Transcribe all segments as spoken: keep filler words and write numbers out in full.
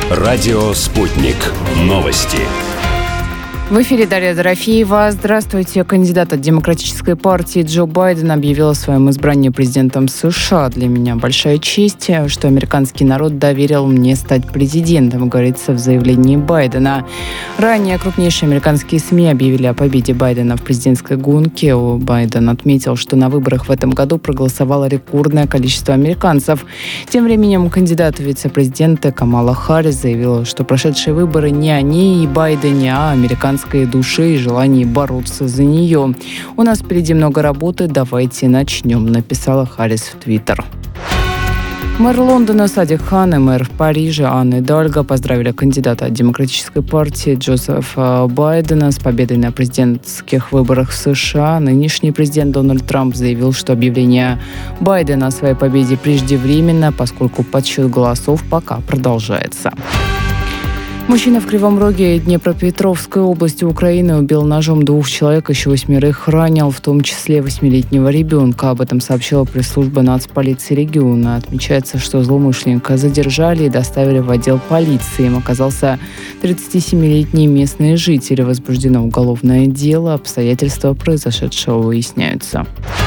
Радио «Спутник». Новости. В эфире Дарья Дорофеева. Здравствуйте. Кандидат от Демократической партии Джо Байден объявил о своем избрании президентом США. «Для меня большая честь, что американский народ доверил мне стать президентом», говорится в заявлении Байдена. Ранее крупнейшие американские СМИ объявили о победе Байдена в президентской гонке. Байден отметил, что на выборах в этом году проголосовало рекордное количество американцев. Тем временем кандидат в вице-президенты Камала Харрис заявила, что прошедшие выборы не о ней и Байдене, а американцам душе и желании бороться за нее. «У нас впереди много работы, давайте начнем», написала Харрис в Твиттер. Мэр Лондона Садик Хан и мэр Парижа Анна Идальго поздравили кандидата от Демократической партии Джозефа Байдена с победой на президентских выборах в США. Нынешний президент Дональд Трамп заявил, что объявление Байдена о своей победе преждевременно, поскольку подсчет голосов пока продолжается. Мужчина в Кривом Роге Днепропетровской области Украины убил ножом двух человек, еще восьмерых ранил, в том числе восьмилетнего ребенка. Об этом сообщила пресс-служба нацполиции региона. Отмечается, что злоумышленника задержали и доставили в отдел полиции. Им оказался тридцатисемилетний местный житель. Возбуждено уголовное дело. Обстоятельства произошедшего выясняются.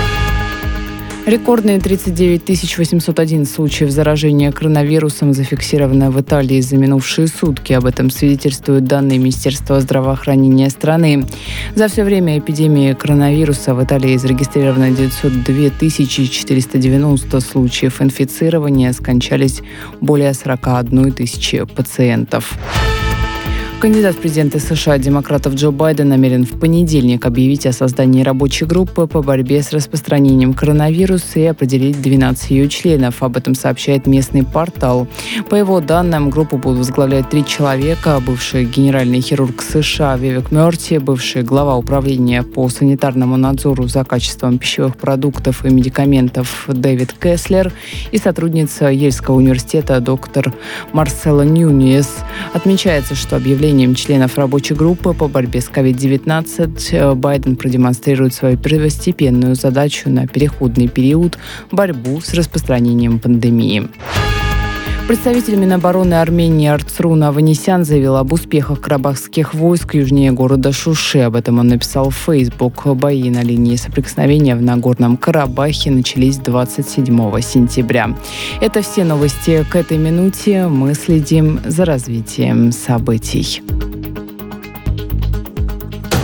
Рекордные тридцать девять тысяч восемьсот один случаев заражения коронавирусом зафиксировано в Италии за минувшие сутки. Об этом свидетельствуют данные Министерства здравоохранения страны. За все время эпидемии коронавируса в Италии зарегистрировано девятьсот две тысячи четыреста девяносто случаев инфицирования, скончались более сорок одна тысяча пациентов. Кандидат в президенты США демократов Джо Байден намерен в понедельник объявить о создании рабочей группы по борьбе с распространением коронавируса и определить двенадцать ее членов. Об этом сообщает местный портал. По его данным, группу будут возглавлять три человека. Бывший генеральный хирург США Вивек Мёрти, бывший глава управления по санитарному надзору за качеством пищевых продуктов и медикаментов Дэвид Кеслер и сотрудница Ельского университета доктор Марсела Ньюньес. Отмечается, что объявление членов рабочей группы по борьбе с ковид девятнадцать Байден продемонстрирует свою первостепенную задачу на переходный период – борьбу с распространением пандемии. Представитель Минобороны Армении Арцрун Аванесян заявил об успехах карабахских войск южнее города Шуши. Об этом он написал в Facebook. Бои на линии соприкосновения в Нагорном Карабахе начались двадцать седьмого сентября. Это все новости к этой минуте. Мы следим за развитием событий.